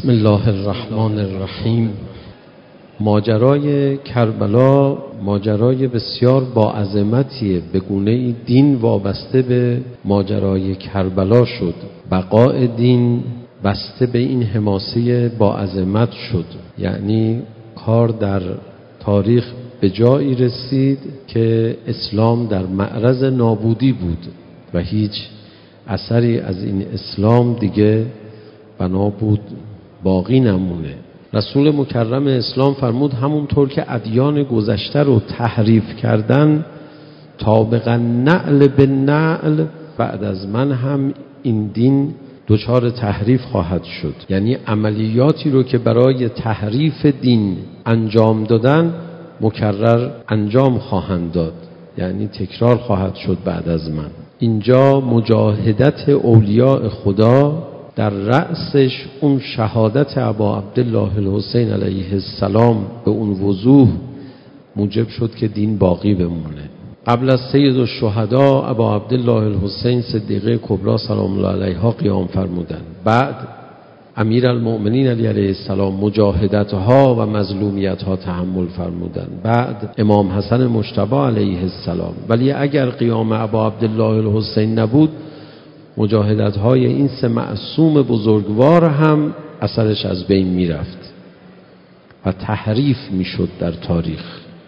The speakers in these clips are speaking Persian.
بسم الله الرحمن الرحیم. ماجرای کربلا ماجرای بسیار با عظمتیه، به گونه‌ای دین وابسته به ماجرای کربلا شد، بقای دین بسته به این حماسه با عظمت شد. یعنی کار در تاریخ به جایی رسید که اسلام در معرض نابودی بود و هیچ اثری از این اسلام دیگه بنا بود باقی نمونه. رسول مکرم اسلام فرمود همونطور که ادیان گذشته رو تحریف کردن طابقاً نعل به نعل، بعد از من هم این دین دچار تحریف خواهد شد. یعنی عملیاتی رو که برای تحریف دین انجام دادن مکرر انجام خواهند داد، یعنی تکرار خواهد شد بعد از من. اینجا مجاهدت اولیاء خدا در رأسش اون شهادت ابا عبدالله الحسین علیه السلام به اون وضوح موجب شد که دین باقی بمونه. قبل از سید الشهدا ابا عبدالله الحسین صدیقه کبری سلام الله علیها قیام فرمودن، بعد امیر المؤمنین علی علیه السلام مجاهدتها و مظلومیتها تحمل فرمودن، بعد امام حسن مجتبی علیه السلام. ولی اگر قیام ابا عبدالله الحسین نبود مجاهدت‌های این سه معصوم بزرگوار هم اثرش از بین می‌رفت و تحریف می‌شد در تاریخ.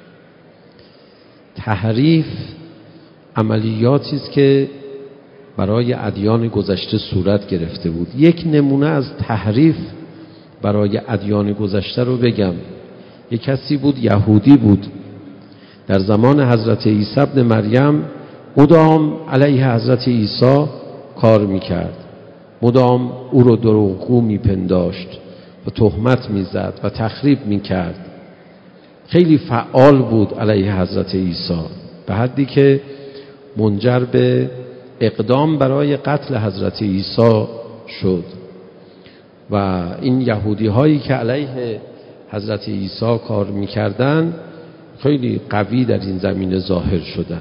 تحریف عملیاتی است که برای ادیان گذشته صورت گرفته بود. یک نمونه از تحریف برای ادیان گذشته رو بگم. یک کسی بود، یهودی بود، در زمان حضرت عیسی ابن مریم مدام علیه حضرت عیسی کار میکرد، مدام او رو دروغگو میپنداشت و تهمت میزد و تخریب میکرد. خیلی فعال بود علیه حضرت عیسی، به حدی که منجر به اقدام برای قتل حضرت عیسی شد و این یهودی هایی که علیه حضرت عیسی کار میکردن خیلی قوی در این زمینه ظاهر شدن.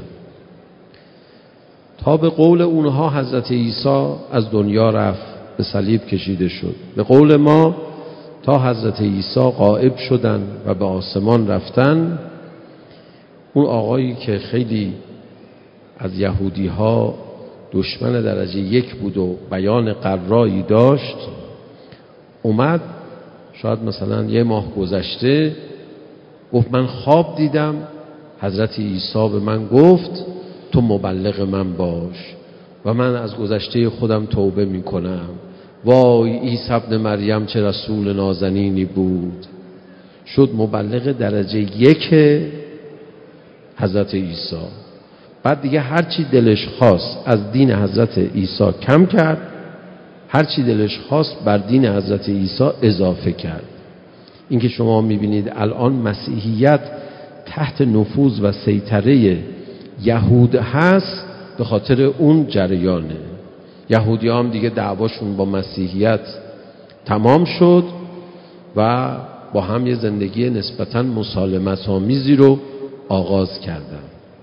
تا به قول اونها حضرت عیسی از دنیا رفت، به صلیب کشیده شد. به قول ما تا حضرت عیسی غائب شدن و به آسمان رفتن، اون آقایی که خیلی از یهودی ها دشمن درجه یک بود و بیان قرایی داشت، اومد شاید مثلا یه ماه گذشته گفت من خواب دیدم حضرت عیسی به من گفت تو مبلغ من باش و من از گذشته خودم توبه می کنم. وای عیسی ابن مریم چه رسول نازنینی بود، شد مبلغ درجه یک حضرت عیسی. بعد دیگه هرچی دلش خواست از دین حضرت عیسی کم کرد، هرچی دلش خواست بر دین حضرت عیسی اضافه کرد. این که شما میبینید الان مسیحیت تحت نفوذ و سیطره یهود هست، به خاطر اون جریانه. یهودی هم دیگه دعواشون با مسیحیت تمام شد و با هم یه زندگی نسبتاً مسالمت آمیزی رو آغاز کردن.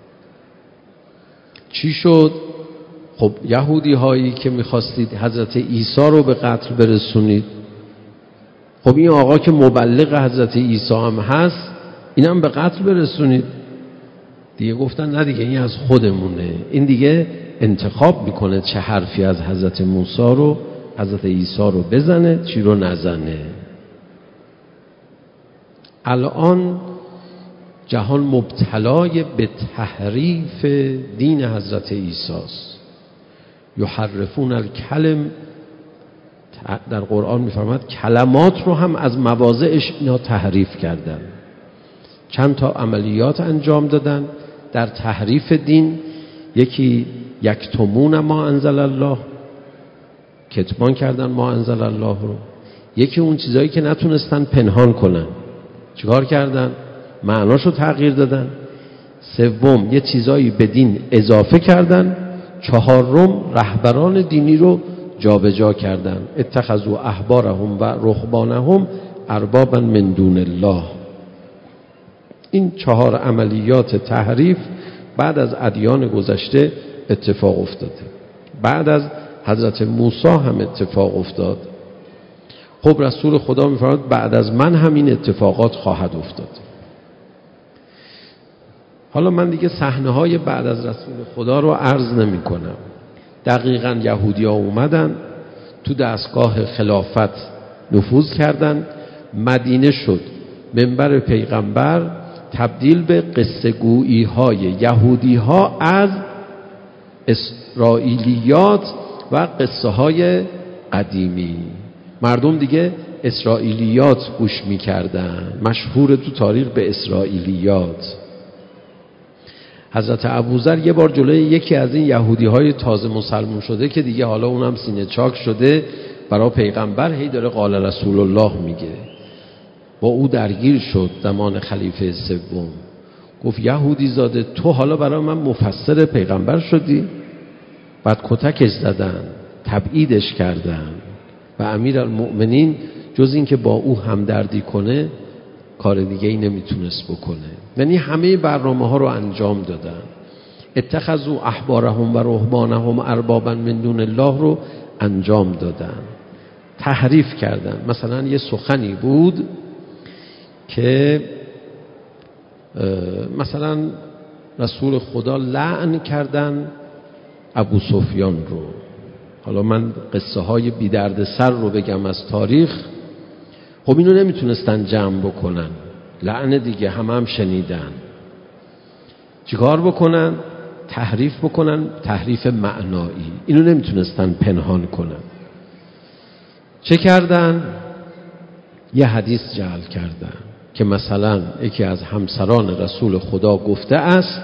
چی شد؟ خب یهودی هایی که میخواستید حضرت عیسی رو به قتل برسونید، خب این آقا که مبلغ حضرت عیسی هم هست اینم به قتل برسونید. دیگه گفتن نه دیگه این از خودمونه، این دیگه انتخاب میکنه چه حرفی از حضرت موسی رو حضرت عیسی رو بزنه چی رو نزنه. الان جهان مبتلای به تحریف دین حضرت عیسی است. یحرفون الکلم، در قرآن میفرماد کلمات رو هم از مواضعش اینا تحریف کردن. چند تا عملیات انجام دادن در تحریف دین. یکی یکتمون ما انزل الله، کتمان کردن ما انزل الله رو. یکی اون چیزایی که نتونستن پنهان کنن چیکار کردن؟ معناشو تغییر دادن. سوم یه چیزایی به دین اضافه کردن. چهارم رهبران دینی رو جابجا کردن. اتخذوا احبارهم و رهبانهم اربابا من دون الله. این 4 عملیات تحریف بعد از ادیان گذشته اتفاق افتاده، بعد از حضرت موسی هم اتفاق افتاد. خب رسول خدا می‌فرماید بعد از من همین اتفاقات خواهد افتاد. حالا من دیگه صحنه‌های بعد از رسول خدا رو عرض نمی‌کنم. دقیقاً یهودی‌ها اومدن تو دستگاه خلافت نفوذ کردن، مدینه شد منبر پیغمبر تبدیل به قصه گویی های یهودی ها از اسرائیلیات و قصه های قدیمی. مردم دیگه اسرائیلیات گوش میکردن، مشهور تو تاریخ به اسرائیلیات. حضرت ابوذر یه بار جلوی یکی از این یهودی های تازه مسلمان شده که دیگه حالا اونم سینه چاک شده برای پیغمبر هی داره قال رسول الله میگه، با او درگیر شد زمان خلیفه سوم. گفت یهودی زاده تو حالا برای من مفسر پیغمبر شدی؟ بعد کتکش زدن، تبعیدش کردن و امیرالمؤمنین جز این که با او همدردی کنه کار دیگه ای نمیتونست بکنه. یعنی همه برنامه ها رو انجام دادن. اتخذوا احبارهم و رهبانهم اربابا من دون الله رو انجام دادن، تحریف کردن. مثلا یه سخنی بود که مثلا رسول خدا لعن کردن ابو سفیان رو. حالا من قصه های بی درد سر رو بگم از تاریخ. خب اینو نمیتونستن جمع بکنن، لعن دیگه هم شنیدن. چیکار بکنن؟ تحریف بکنن، تحریف معنایی. اینو نمیتونستن پنهان کنن. چه کردن؟ یه حدیث جعل کردن که مثلا یکی از همسران رسول خدا گفته است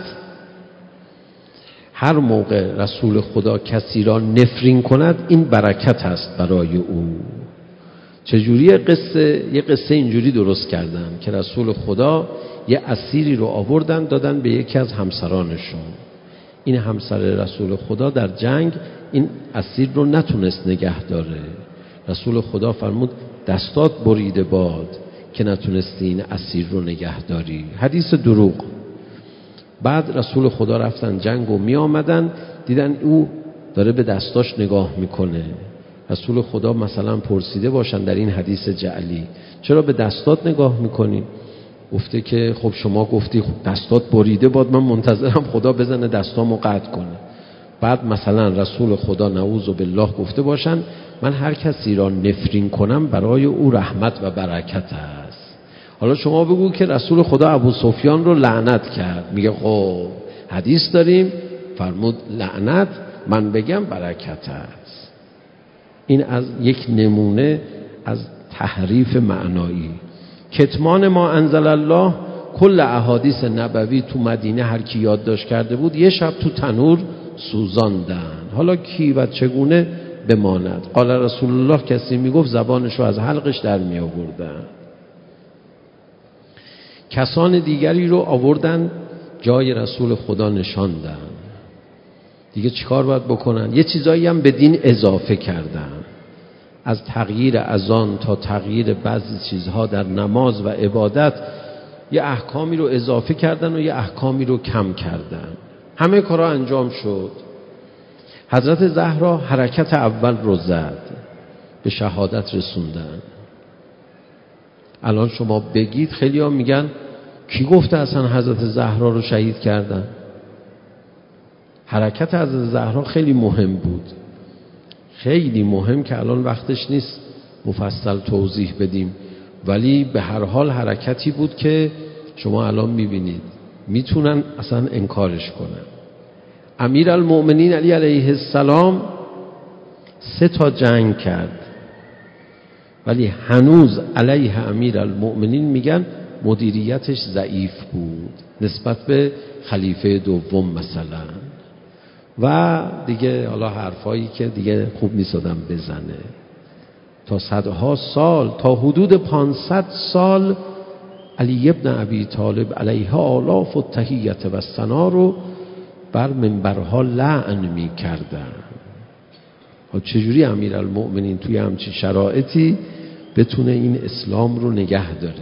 هر موقع رسول خدا کسی را نفرین کند این برکت است برای او. چجوری یه قصه اینجوری درست کردن که رسول خدا یه اسیری رو آوردن دادن به یکی از همسرانشون. این همسر رسول خدا در جنگ این اسیر رو نتونست نگه داره. رسول خدا فرمود دستات بریده باد که نتونستی این اسیر رو نگه داری. حدیث دروغ. بعد رسول خدا رفتن جنگ و می آمدن دیدن او داره به دستاش نگاه میکنه. رسول خدا مثلا پرسیده باشن در این حدیث جعلی چرا به دستات نگاه میکنی؟ گفته که خب شما گفتی دستات بریده باد، من منتظرم خدا بزنه دستامو قطع کنه. بعد مثلا رسول خدا نعوذ بالله گفته باشن من هر کسی را نفرین کنم برای او رحمت و برکت است. حالا شما بگو که رسول خدا ابو سفیان رو لعنت کرد، میگه خب حدیث داریم فرمود لعنت، من بگم برکت است. این از یک نمونه از تحریف معنایی. کتمان ما انزل الله، کل احادیث نبوی تو مدینه هر کی یادداشت کرده بود یه شب تو تنور سوزاندن. حالا کی و چگونه بماند. قال رسول الله کسی میگفت زبانشو از حلقش در می آوردن. کسان دیگری رو آوردن جای رسول خدا نشاندن. دیگه چیکار باید بکنن؟ یه چیزایی هم به دین اضافه کردن، از تغییر اذان تا تغییر بعضی چیزها در نماز و عبادت یه احکامی رو اضافه کردن و یه احکامی رو کم کردن. همه کارا انجام شد. حضرت زهرا حرکت اول رو زد، به شهادت رسوندن. الان شما بگید خیلی ها میگن کی گفته اصلا حضرت زهرا رو شهید کردن؟ حرکت حضرت زهرا خیلی مهم بود، خیلی مهم که الان وقتش نیست مفصل توضیح بدیم، ولی به هر حال حرکتی بود که شما الان میبینید میتونن اصلا انکارش کنن. امیرالمؤمنین علی علیه السلام 3 جنگ کرد ولی هنوز علیه امیرالمؤمنین میگن مدیریتش ضعیف بود نسبت به خلیفه دوم مثلا. و دیگه حالا حرفایی که دیگه خوب نیست آدم بزنه. تا صدها سال، تا حدود 500 سال علی ابن ابی طالب علیه آلاف و تحییت و ثنا رو بر منبرها لعن می کردن. چجوری امیرالمؤمنین توی همچین شرایطی بتونه این اسلام رو نگه داره؟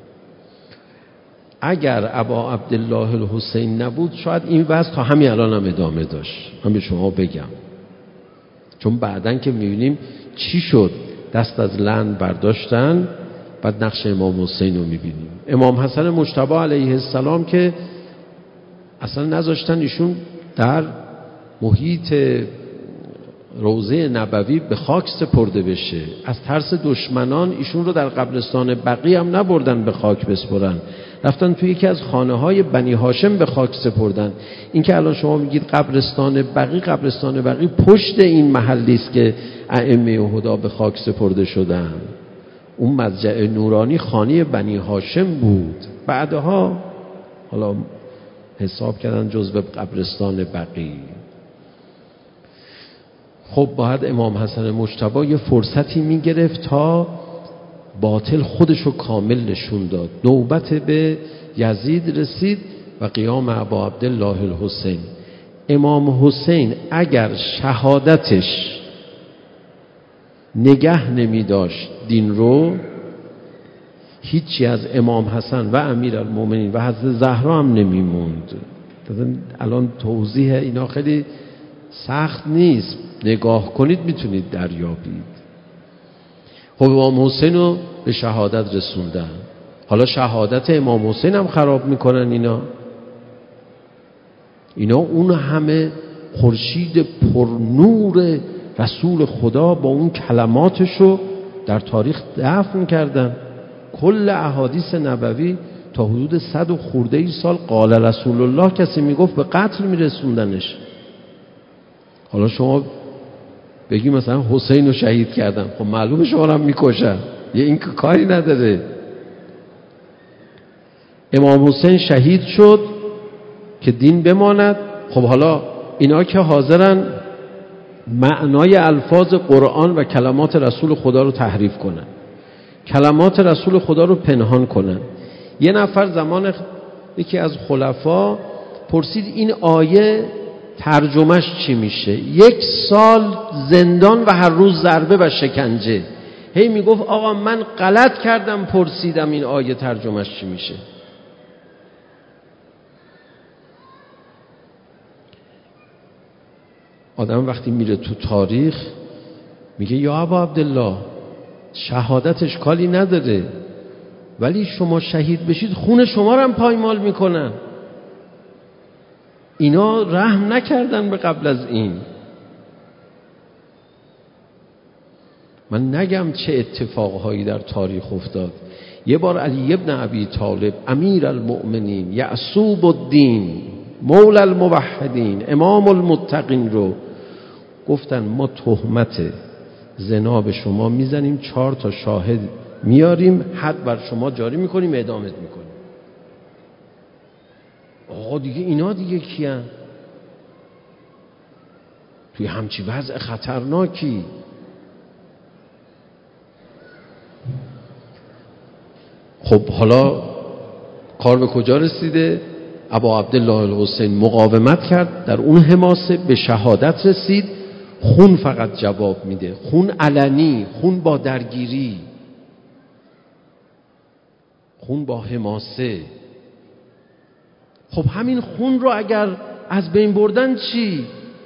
اگر ابا عبدالله الحسین نبود شاید این وضع تا همین الان هم ادامه داشت. من به شما بگم، چون بعدن که میبینیم چی شد دست از لعن برداشتن. بعد نقش امام حسین رو میبینیم. امام حسن مجتبی علیه السلام که اصلا نذاشتن ایشون در محیط روضه نبوی به خاک سپرده بشه. از ترس دشمنان ایشون رو در قبرستان بقیع هم نبردن به خاک بسپرن، رفتن توی یکی از خانه‌های بنی هاشم به خاک سپردن. این که الان شما میگید قبرستان بقیع پشت این محلی است که ائمه هدا به خاک سپرده شدن. اون مضجع نورانی خانه بنی هاشم بود، بعدها حالا حساب کردن جزو قبرستان بقیع. خب باید امام حسن مجتبی یه فرصتی میگرفت تا باطل خودشو کامل نشون داد. نوبت به یزید رسید و قیام ابا عبدالله الحسین. امام حسین اگر شهادتش نگه نمی داشت دین رو، هیچی از امام حسن و امیرالمومنین و حضرت زهرا هم نمی موند. الان توضیح اینا خیلی سخت نیست، نگاه کنید میتونید دریابید. خب امام حسین رو به شهادت رسوندن، حالا شهادت امام حسین هم خراب میکنن اینا اون همه خورشید پرنور رسول خدا با اون کلماتشو در تاریخ دفن کردن. کل احادیث نبوی تا حدود 100 و خورده ای سال قال رسول الله کسی میگفت به قتل میرسوندنش. حالا شما بگی مثلا حسین رو شهید کردن، خب معلومه شما رو هم میکشن، یه این که کاری نداره. امام حسین شهید شد که دین بماند. خب حالا اینا که حاضرن معنای الفاظ قرآن و کلمات رسول خدا رو تحریف کنن، کلمات رسول خدا رو پنهان کنن. یه نفر زمان یکی از خلفا پرسید این آیه ترجمهش چی میشه؟ 1 سال زندان و هر روز ضربه و شکنجه. هی میگفت آقا من غلط کردم پرسیدم این آیه ترجمهش چی میشه. آدم وقتی میره تو تاریخ میگه یا ابا عبدالله شهادتش کالی نداره، ولی شما شهید بشید خون شما رو هم پایمال میکنن. اینا رحم نکردن به قبل از این. من نگم چه اتفاقهایی در تاریخ افتاد. یه بار علی ابن ابی طالب امیر المؤمنین یعصوب الدین مولا الموحدین امام المتقین رو گفتن ما تهمت زنا به شما میزنیم، 4 تا شاهد میاریم، حد بر شما جاری میکنیم، اعدامت میکنیم. آقا دیگه اینا دیگه کیان؟ توی همچی وضع خطرناکی. خب حالا کار به کجا رسیده؟ ابا عبدالله الحسین مقاومت کرد، در اون حماسه به شهادت رسید. خون فقط جواب میده، خون علنی، خون با درگیری، خون با حماسه. خب همین خون رو اگر از بین بردن چی؟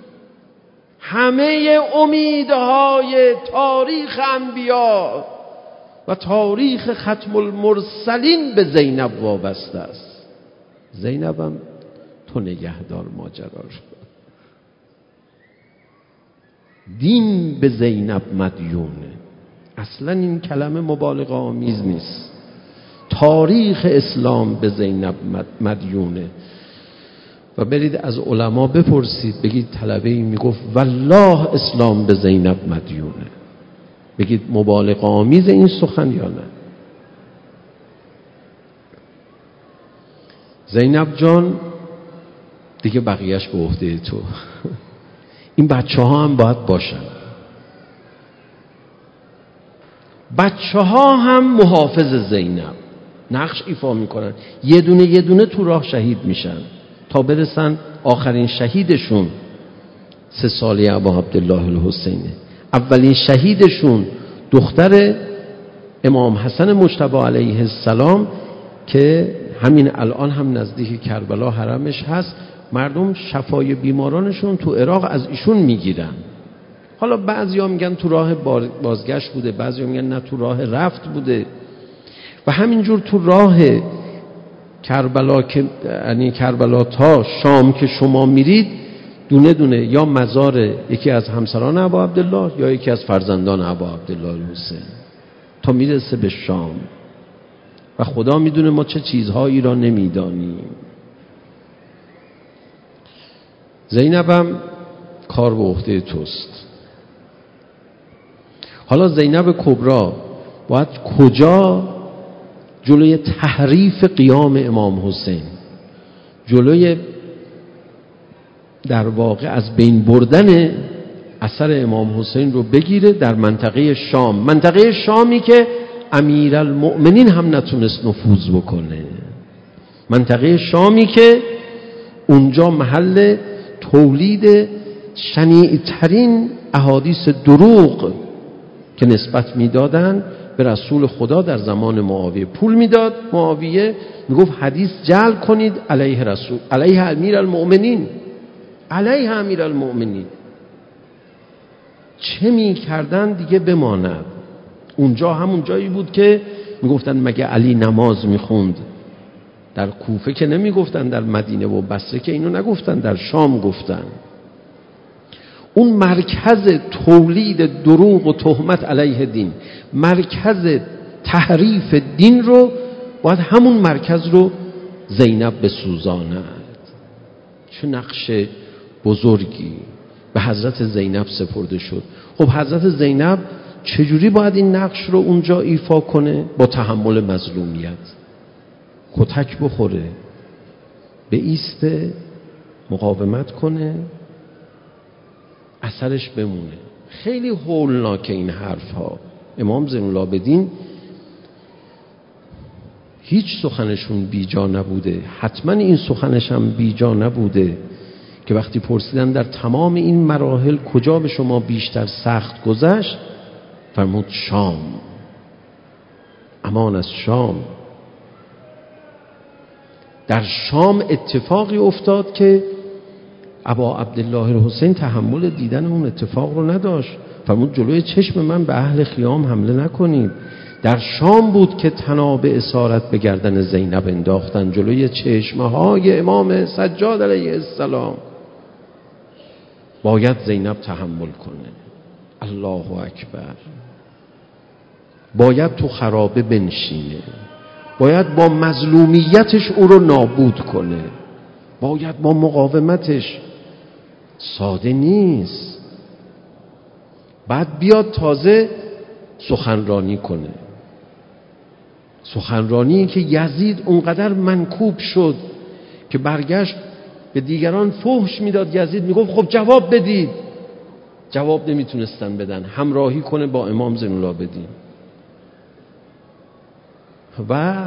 همه امیدهای تاریخ انبیا و تاریخ ختم المرسلین به زینب وابسته است. زینبم تو نگهدار ماجرا رو. دین به زینب مدیونه. اصلا این کلمه مبالغه آمیز نیست. تاریخ اسلام به زینب مدیونه. و برید از علما بپرسید، بگید طلبه‌ای میگفت والله اسلام به زینب مدیونه، بگید مبالغه آمیز این سخن یا نه. زینب جان دیگه بقیهش به عهده تو. این بچه ها هم باید باشن. بچه ها هم محافظ زینب نقش ایفا میکنن، یه دونه تو راه شهید میشن تا برسن آخرین شهیدشون 3 ساله ابا عبدالله الحسینه. اولین شهیدشون دختر امام حسن مجتبی علیه السلام که همین الان هم نزدیک کربلا حرمش هست. مردم شفای بیمارانشون تو عراق از ایشون میگیرن. حالا بعضیا میگن تو راه بازگشت بوده، بعضیا میگن نه تو راه رفت بوده. و همینجور تو راه کربلا که یعنی کربلا تا شام که شما میرید، دونه دونه یا مزار یکی از همسران ابا عبدالله یا یکی از فرزندان ابا عبدالله الحسین تا میرسه به شام. و خدا میدونه ما چه چیزهایی را نمیدانیم. زینبم کار به عهده توست. حالا زینب کبرا باید کجا جلوی تحریف قیام امام حسین، جلوی در واقع از بین بردن اثر امام حسین رو بگیره در منطقه شام، منطقه شامی که امیرالمؤمنین هم نتونست نفوذ بکنه، منطقه شامی که اونجا محل تولید شنیع‌ترین احادیث دروغ که نسبت میدادن به رسول خدا در زمان معاویه. پول میداد معاویه، میگفت حدیث جعل کنید علیه رسول، علیه امیرالمؤمنین، علیه امیرالمؤمنین. چه میکردن دیگه بماند. اونجا همون جایی بود که میگفتن مگه علی نماز میخوند؟ در کوفه که نمیگفتن، در مدینه و بصره که اینو نگفتن، در شام گفتن. اون مرکز تولید دروغ و تهمت علیه دین، مرکز تحریف دین رو باید همون مرکز رو زینب بسوزاند. چه نقش بزرگی به حضرت زینب سپرده شد. خب حضرت زینب چجوری باید این نقش رو اونجا ایفا کنه؟ با تحمل مظلومیت، کتک بخوره، به ایسته، مقاومت کنه، اثرش بمونه. خیلی هولناکه این حرف ها. امام زین العابدین هیچ سخنشون بیجا نبوده، حتما این سخنش هم بیجا نبوده که وقتی پرسیدن در تمام این مراحل کجا به شما بیشتر سخت گذشت، فرمود شام، امان از شام. در شام اتفاقی افتاد که ابا عبدالله الحسین تحمل دیدن اون اتفاق رو نداشت. فرمود جلوی چشم من به اهل خیام حمله نکنید. در شام بود که طناب اسارت به گردن زینب انداختن جلوی چشمهای امام سجاد علیه السلام. باید زینب تحمل کنه. الله اکبر. باید تو خرابه بنشینه، باید با مظلومیتش او رو نابود کنه، باید با مقاومتش. ساده نیست. بعد بیاد تازه سخنرانی کنه، سخنرانی که یزید اونقدر منکوب شد که برگشت به دیگران فحش میداد. یزید میگفت خب جواب بدید، جواب نمیتونستن بدن، همراهی کنه با امام زین العابدین. و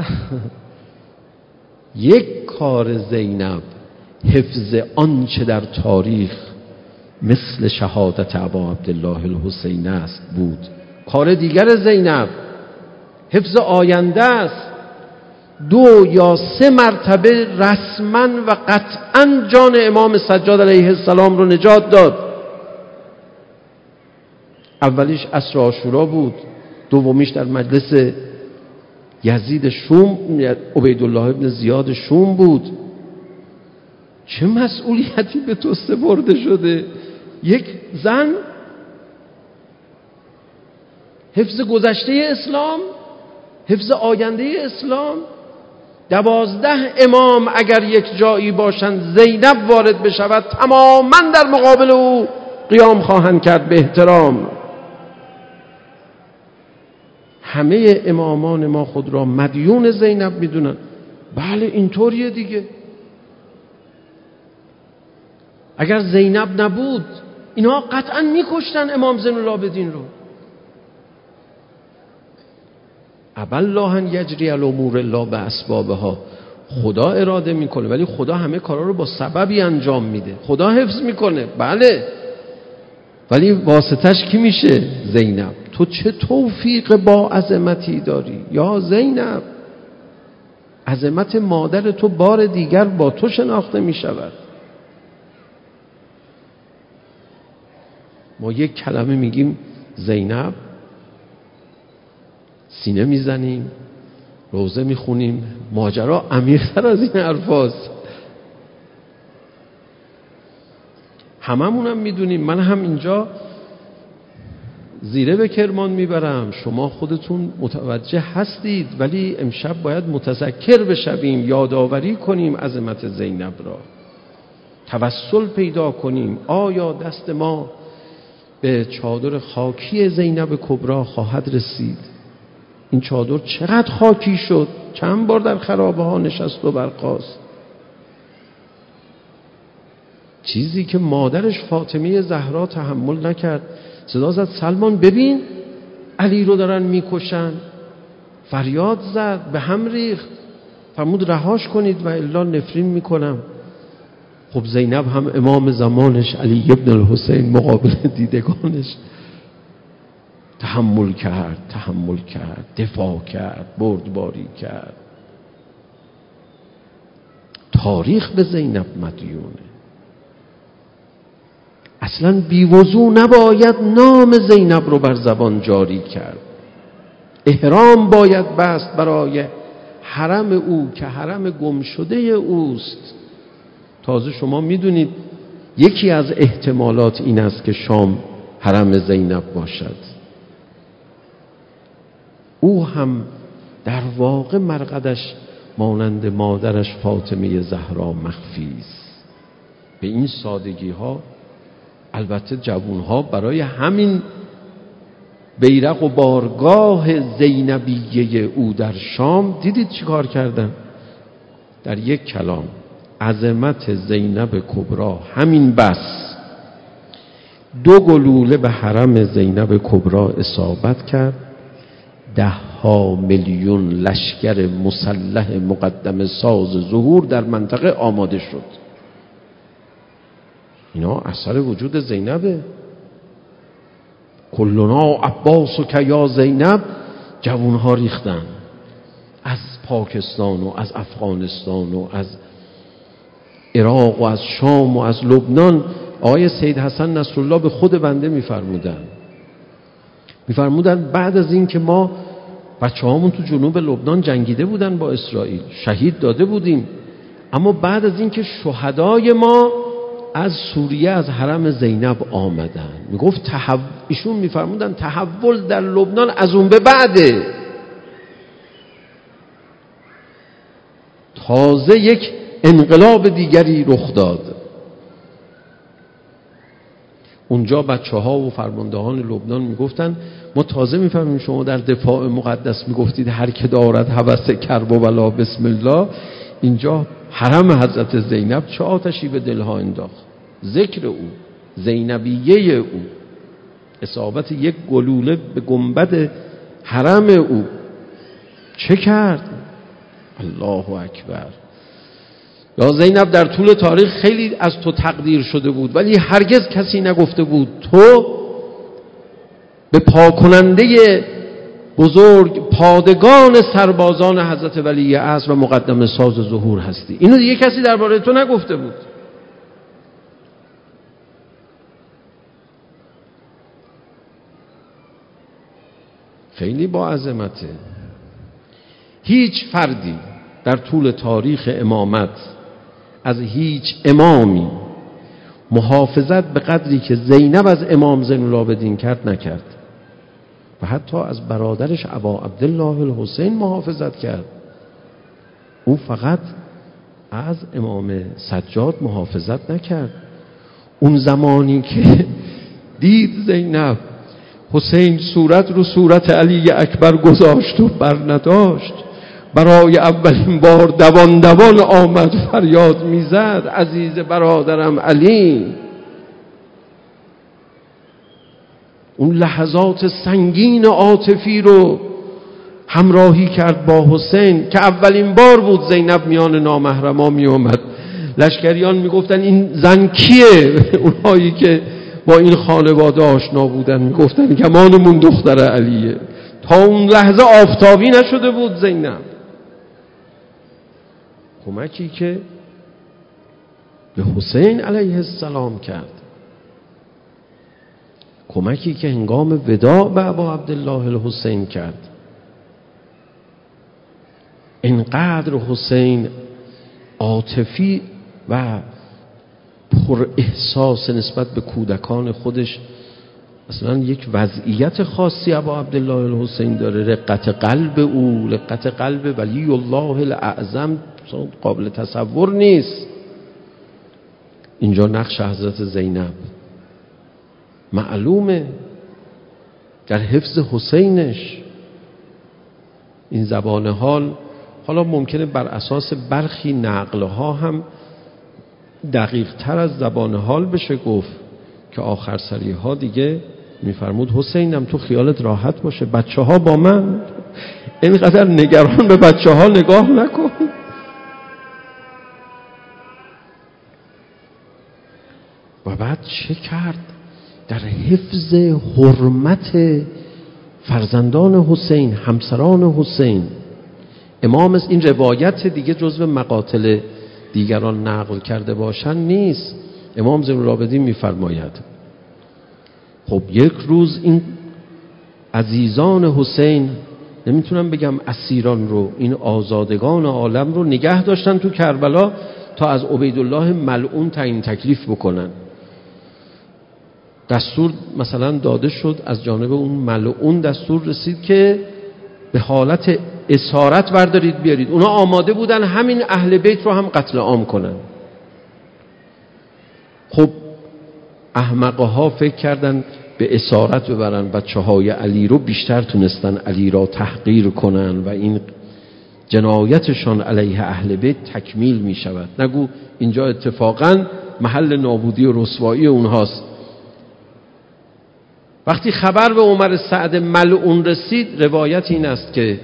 یک کار زینب حفظ آنچه در تاریخ مثل شهادت ابا عبدالله الحسین است بود. کار دیگر زینب حفظ آینده است. 2 یا 3 مرتبه رسما و قطعا جان امام سجاد علیه السلام رو نجات داد. اولیش عصر عاشورا بود، دومیش در مجلس یزید شوم، عبیدالله ابن زیاد شوم بود. چه مسئولیتی به تو سپرده شده؟ یک زن حفظ گذشته اسلام، حفظ آینده اسلام. 12 امام اگر یک جایی باشند زینب وارد بشود تماما در مقابل او قیام خواهند کرد به احترام. همه امامان ما خود را مدیون زینب میدونن. بله اینطوریه دیگه. اگر زینب نبود اینها قطعا میکشتن امام زین العابدین رو. ابالله ان یجری الامور الا باسبابها. خدا اراده میکنه ولی خدا همه کارا رو با سببی انجام میده. خدا حفظ میکنه بله، ولی واسطش کی میشه؟ زینب. تو چه توفیق با عظمتی داری یا زینب. عظمت مادر تو بار دیگر با تو شناخته میشود. ما یک کلمه میگیم زینب، سینه میزنیم، روزه میخونیم. ماجرا عمیق‌تر از این حرفاست. هممونم میدونیم. من هم اینجا زیره به کرمان میبرم، شما خودتون متوجه هستید، ولی امشب باید متذکر بشویم، یادآوری کنیم عظمت زینب را، توسل پیدا کنیم. آیا دست ما به چادر خاکی زینب کبری خواهد رسید؟ این چادر چقدر خاکی شد، چند بار در خرابه ها نشست و برخاست. چیزی که مادرش فاطمه زهرا تحمل نکرد، صدا زد سلمان ببین علی رو دارن میکشن، فریاد زد، به هم ریخت، فرمود رهاش کنید و الا نفرین میکنم. خب زینب هم امام زمانش علی ابن الحسین مقابل دیدگانش تحمل کرد، دفاع کرد، بردباری کرد. تاریخ به زینب مدیونه. اصلا بیوضو نباید نام زینب رو بر زبان جاری کرد. احرام باید بست برای حرم او که حرم گم شده اوست. تازه شما میدونید یکی از احتمالات این است که شام حرم زینب باشد. او هم در واقع مرقدش مانند مادرش فاطمه زهرا مخفی است. به این سادگی ها البته جوانها برای همین بیرق و بارگاه زینبیه او در شام دیدید چی کار کردن؟ در یک کلام عظمت زینب کبری همین بس 2 گلوله به حرم زینب کبری اصابت کرد. 10 میلیون لشکر مسلح مقدم ساز ظهور در منطقه آماده شد. اینا اثر وجود زینبه. کلنا عباس و که یا زینب. جوانها ریختن از پاکستان و از افغانستان و از عراق و از شام و از لبنان. آقای سید حسن نصرالله به خود بنده میفرمودن بعد از این که ما بچه‌هامون تو جنوب لبنان جنگیده بودن با اسرائیل، شهید داده بودیم، اما بعد از این که شهدای ما از سوریه از حرم زینب آمدن، میگفت ایشون میفرمودن تحول در لبنان از اون به بعده. تازه یک انقلاب دیگری رخ داد. اونجا بچه‌ها و فرماندهان لبنان میگفتن ما تازه میفهمیم شما در دفاع مقدس میگفتید هر که دارد هوس کرب و بلا بسم الله. اینجا حرم حضرت زینب چه آتشی به دلها انداخت. ذکر او، زینبیه او، اصابت یک گلوله به گنبد حرم او چه کرد؟ الله اکبر. یا زینب در طول تاریخ خیلی از تو تقدیر شده بود، ولی هرگز کسی نگفته بود تو به پاکننده بزرگ پادگان سربازان حضرت ولی عصر و مقدم ساز ظهور هستی. اینو دیگه کسی درباره تو نگفته بود. خیلی با عظمته. هیچ فردی در طول تاریخ امامت از هیچ امامی محافظت به قدری که زینب از امام زین العابدین کرد نکرد و حتی از برادرش ابا عبدالله الحسین محافظت کرد. او فقط از امام سجاد محافظت نکرد. اون زمانی که دید زینب حسین صورت رو صورت علی اکبر گذاشت و بر نداشت، برای اولین بار دوان دوان آمد فریاد میزد عزیز برادرم علی. اون لحظات سنگین عاطفی رو همراهی کرد با حسین که اولین بار بود زینب میان نامحرما می اومد. لشکریان میگفتن این زن کیه؟ اونهایی که با این خانواده آشنا بودن میگفتن گمانمون دختر علیه. تا اون لحظه آفتابی نشده بود زینب. کمکی که به حسین علیه السلام کرد. کمکی که هنگام وداع به ابا عبدالله الحسین کرد. اینقدر حسین عاطفی و پر احساس نسبت به کودکان خودش، مثلا یک وضعیت خاصی ابا عبدالله الحسین داره، رقت قلب او، رقت قلب ولی الله الاعظم قابل تصور نیست. اینجا نقش حضرت زینب معلومه در حفظ حسینش. این زبان حال حالا ممکنه بر اساس برخی نقلها هم دقیق تر از زبان حال بشه گفت که آخر سری ها دیگه میفرمود حسینم تو خیالت راحت باشه، بچه ها با من، اینقدر نگران به بچه ها نگاه نکن. و بعد چه کرد در حفظ حرمت فرزندان حسین، همسران حسین. امام این روایت دیگه جزو مقاتل دیگران نقل کرده باشن نیست. امام زین العابدین میفرماید خب یک روز این عزیزان حسین، نمیتونم بگم اسیران رو، این آزادگان عالم رو نگه داشتن تو کربلا تا از عبیدالله ملعون تعیین تکلیف بکنن. دستور مثلا داده شد از جانب اون ملعون، دستور رسید که به حالت اسارت بردارید بیارید. اونا آماده بودن همین اهل بیت رو هم قتل عام کنن. خب احمقها فکر کردن به اسارت ببرن بچه های علی رو، بیشتر تونستن علی را تحقیر کنن و این جنایتشان علیه اهل بیت تکمیل می شود. نگو اینجا اتفاقا محل نابودی و رسوایی اونهاست. وقتی خبر به عمر سعد ملعون رسید، روایت این است که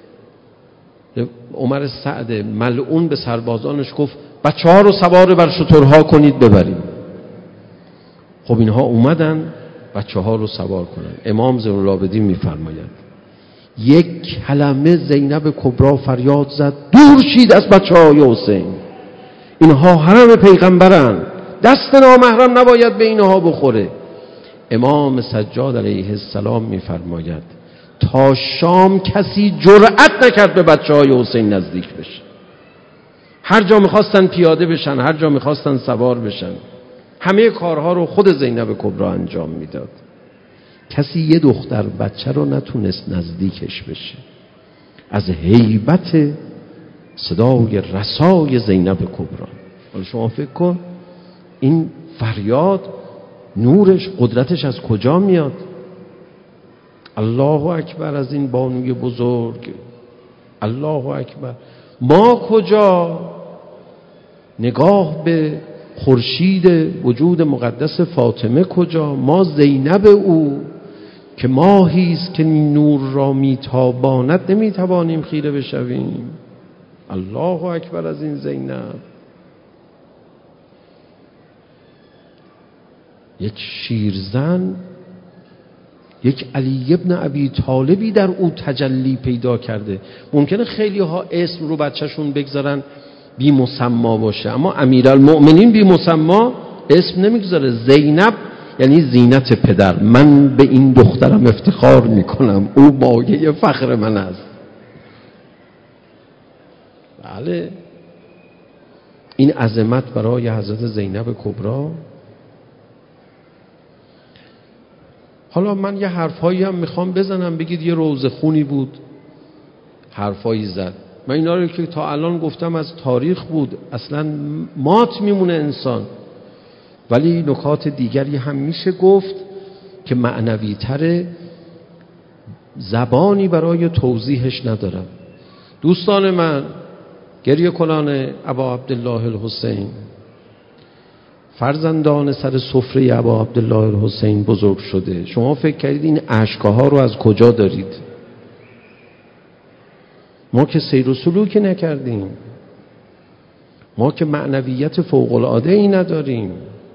عمر سعد ملعون به سربازانش گفت بچه ها رو سوار بر شترها کنید ببریم. خب اینها اومدن بچه ها رو سوار کنن. امام زین العابدین میفرماید یک کلمه زینب کبرا فریاد زد دور شید از بچه های حسین، اینها حرم پیغمبرن، دست نامحرم نباید به اینها بخوره. امام سجاد علیه السلام میفرماید تا شام کسی جرأت نکرد به بچه های حسین نزدیک بشه. هر جا میخواستن پیاده بشن، هر جا میخواستن سوار بشن، همه کارها رو خود زینب کبرا انجام میداد. کسی یه دختر بچه رو نتونست نزدیکش بشه از هیبت صدای رسای زینب کبرا. حالا شما فکر کن این فریاد نورش، قدرتش از کجا میاد؟ الله اکبر از این بانوی بزرگ، الله اکبر. ما کجا؟ نگاه به خورشید وجود مقدس فاطمه کجا؟ ما زینب او که ماهیست که نور را میتاباند نمیتوانیم خیره بشویم. الله اکبر از این زینب. یک شیرزن، یک علی ابن ابی طالبی در او تجلی پیدا کرده. ممکنه خیلی ها اسم رو بچهشون بگذارن بی مسما باشه، اما امیرالمؤمنین بی مسما اسم نمیگذاره. زینب یعنی زینت پدر. من به این دخترم افتخار میکنم، او مایه فخر من است. بله، این عظمت برای حضرت زینب کبرا. حالا من یه حرفایی هم میخوام بزنم، بگید یه روزه خونی بود حرفایی زد. من اینا رو که تا الان گفتم از تاریخ بود، اصلا مات میمونه انسان. ولی نکات دیگری هم میشه گفت که معنوی تره، زبانی برای توضیحش ندارم. دوستان من، گریه کنان ابا عبدالله الحسین، فرزندان سر سفره ابا عبدالله الحسین بزرگ شده. شما فکر کردید این اشکها رو از کجا دارید؟ ما که سیر و سلوکی نکردیم، ما که معنویت فوق العاده ای نداریم.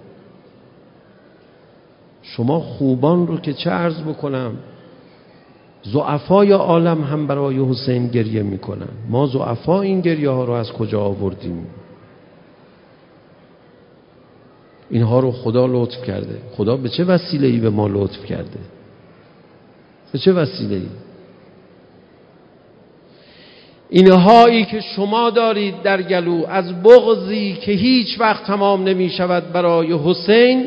شما خوبان رو که چه عرض بکنم، ضعفای عالم هم برای حسین گریه میکنن. ما ضعفا این گریه ها رو از کجا آوردیم؟ اینها رو خدا لطف کرده. خدا به چه وسیله‌ای به ما لطف کرده؟ به چه وسیله‌ای؟ اینهایی که شما دارید در گلو از بغضی که هیچ وقت تمام نمی شود برای حسین،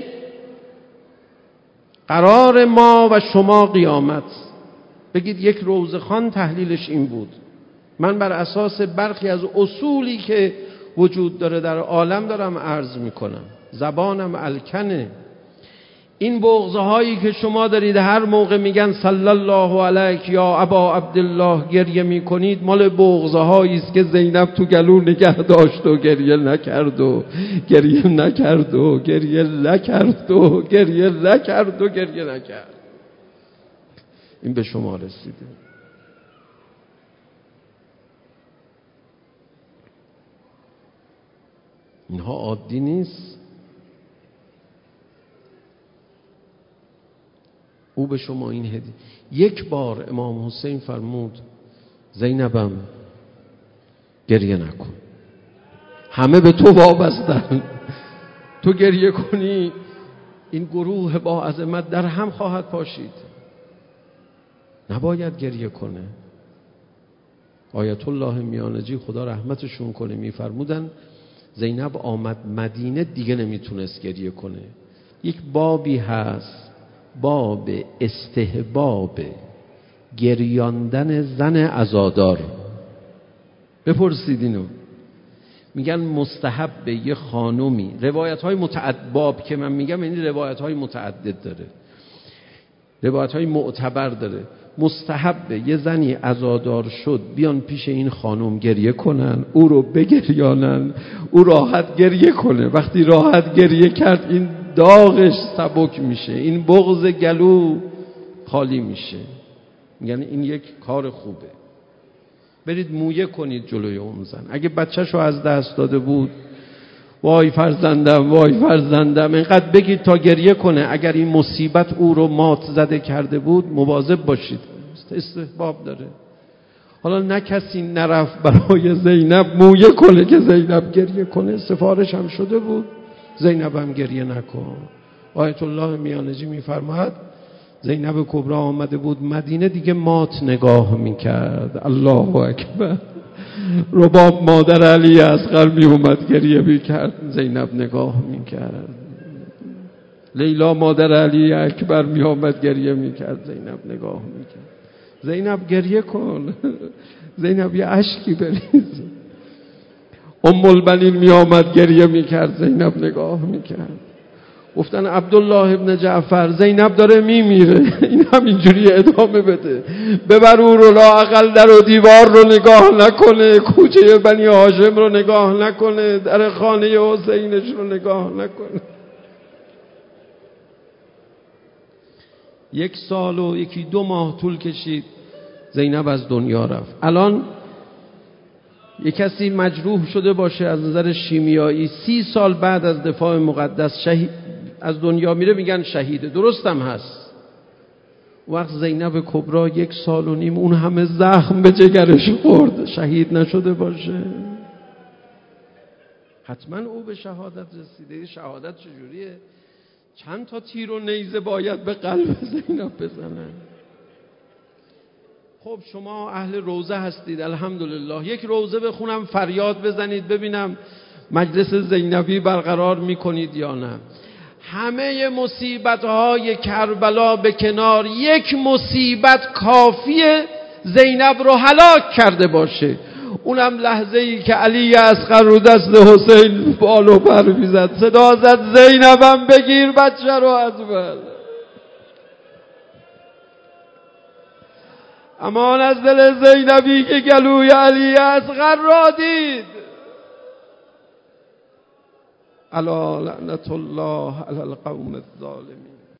قرار ما و شما قیامت. بگید یک روزخوان تحلیلش این بود: من بر اساس برخی از اصولی که وجود داره در عالم دارم عرض میکنم، زبانم الکنه. این بغضهایی که شما دارید هر موقع میگن صلی الله علیک یا ابا عبدالله گریه میکنید، مال بغضهایی است که زینب تو گلو نگه داشت و گریه نکرد و گریه نکرد و گریه نکرد و گریه نکرد و گریه نکرد. این به شما رسیده. اینها عادی نیست. او به شما این هدیه. یک بار امام حسین فرمود زینبم گریه نکن، همه به تو وابستن، تو گریه کنی این گروه با عظمت در هم خواهد پاشید، نباید گریه کنه. آیت الله میانجی خدا رحمتشون کنه میفرمودن زینب آمد مدینه دیگه نمیتونست گریه کنه. یک بابی هست، باب استحباب گریاندن زن عزادار. بپرسید اینو. میگن مستحب یه خانومی، روایت های متعدد، باب که من میگم یعنی روایت های متعدد داره، روایت های معتبر داره. مستحب یه زنی عزادار شد بیان پیش این خانم گریه کنن، او رو بگریانن، او راحت گریه کنه. وقتی راحت گریه کرد این داغش سبک میشه، این بغض گلو خالی میشه. یعنی این یک کار خوبه. برید مویه کنید جلوی اون زن. اگه بچه‌شو از دست داده بود، وای فرزندم وای فرزندم، اینقدر بگید تا گریه کنه. اگر این مصیبت او رو مات زده کرده بود مواظب باشید. استحباب داره. حالا نه کسی نرفت برای زینب مویه کنه که زینب گریه کنه، سفارش هم شده بود زینب هم گریه نکن. آیت الله میانجی میفرماید زینب کبری آمده بود مدینه دیگه مات نگاه میکرد. الله اکبر. رباب مادر علی اصغر می اومد گریه میکرد، زینب نگاه میکرد. لیلا مادر علی اکبر می اومد گریه میکرد، زینب نگاه میکرد. زینب گریه کن، زینب یه اشکی بریز. ام البنین می آمد گریه میکرد، زینب نگاه میکرد. گفتن عبدالله ابن جعفر زینب داره میمیره، این همینجوری ادامه بده، ببر او رو لااقل در و دیوار رو نگاه نکنه، کوچه بنی هاشم رو نگاه نکنه، در خانه حسینش رو نگاه نکنه. 1 سال و 1-2 ماه طول کشید زینب از دنیا رفت. الان یک کسی مجروح شده باشه از نظر شیمیایی، 30 سال بعد از دفاع مقدس از دنیا میره، میگن شهیده. درستم هست. وقت زینب کبری 1.5 سال اون همه زخم به جگرش خورد، شهید نشده باشه؟ حتما او به شهادت رسیده. شهادت چجوریه؟ چند تا تیر و نیزه باید به قلب زینب بزنن. خب شما اهل روزه هستید، الحمدلله. یک روزه بخونم فریاد بزنید ببینم مجلس زینبی برقرار میکنید یا نه. همه مصیبت‌های کربلا به کنار، یک مصیبت کافیه زینب رو هلاک کرده باشه، اونم لحظه‌ای که علی اصغر رو دست حسین بال و پر می‌زد، صدا زد زینبم بگیر بچه رو از من. امان از دل زینبی که گلوی علی اصغر را دید. الا لعنت الله علی القوم الظالمین.